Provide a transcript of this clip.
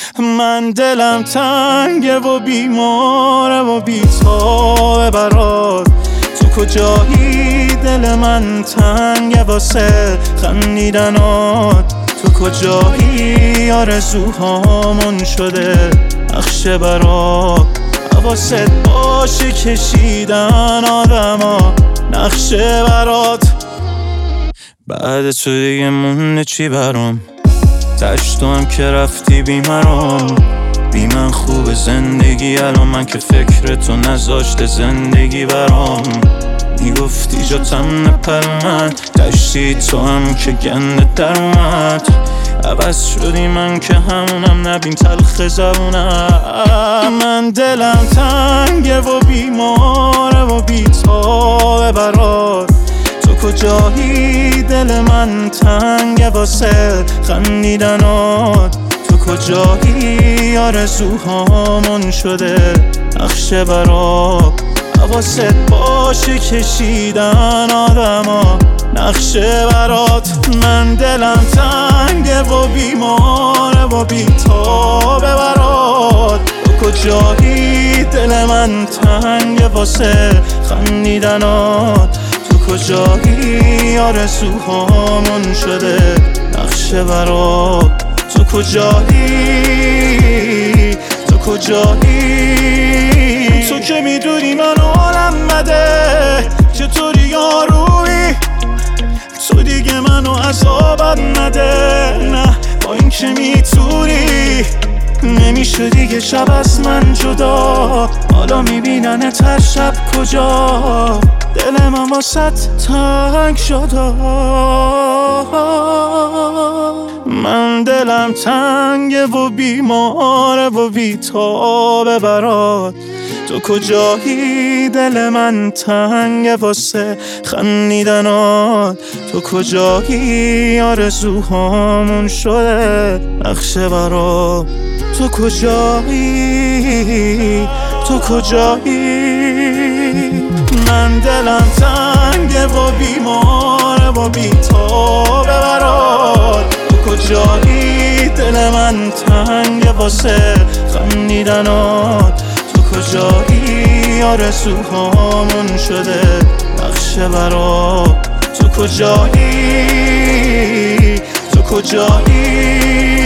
من دلم تنگه و بیماره و بی‌تابه برات. تو کجایی دل من تنگه واسه خندیدنات. تو کجایی آرزوهامون شده نقشه برات. حواست باشه کشیدن آدما نقشه برات. بعد تو دیگه مونده چی برام؟ تشت تو هم که رفتی بیمرام. بی من خوب زندگی الان من که فکر تو نذاشته زندگی برام. میگفتی جاتم نپر من تشتی تو هم که گنده در اومد. عوض شدی من که همونم نبین تلخ زبونم. من دلم تنگه و بیماره و بی‌تابه برات. تو کجایی دل من تنگه واسه خندیدنات. تو کجایی آرزوهامون شده نقشه برات. حواست باشه کشیدن آدما نقشه برات. من دلم تنگه و بیماره و بی‌تابه برات. تو کجایی دل من تنگه واسه خندیدنات. تو کجایی آرزوهامون شده نقشه برات. تو کجایی تو کجایی تو که میدونی من حالم بده چطوری یارویی. تو دیگه منو عذابم نده نه با این که میتونی. نمیشه دیگه شب از من جدا. حالا میبینن هر شب کجا. دل من واسط تنگ شده. من دلم تنگه و بیماره و بی‌تابه برات. تو کجایی دل من تنگه واسه خندیدنات. تو کجایی آرزوهامون شده نقشه برات. تو کجایی تو کجایی. من دلم تنگه و بیماره و بی‌تابه برات. تو کجایی دل من تنگه واسه خندیدنات. تو کجایی آرزوهامون شده نقشه برات. تو کجایی تو کجایی.